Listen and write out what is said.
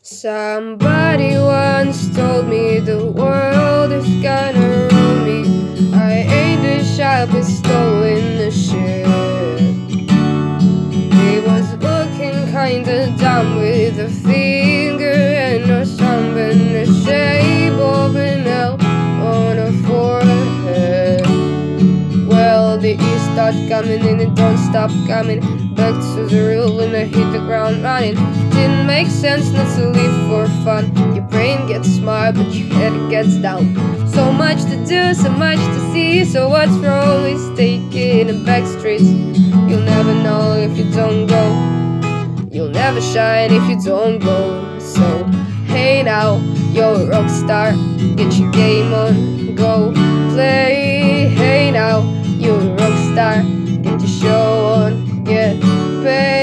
Somebody once told me the world is gonna ruin me. I ain't the sharpest tool in the shed. He was looking kinda dumb with a finger and a thumb in the shape of an L on a forehead. Well, the years start coming and it don't stop coming. Back to the real when I hit the ground running. Didn't make sense not to live for fun. Your brain gets smart but your head gets down. So much to do, so much to see. So what's wrong with taking the back streets? You'll never know if you don't go. You'll never shine if you don't go. So hey now, you're a rock star. Get your game on, go play. Hey now, you're a rock star. Get your show on, get paid.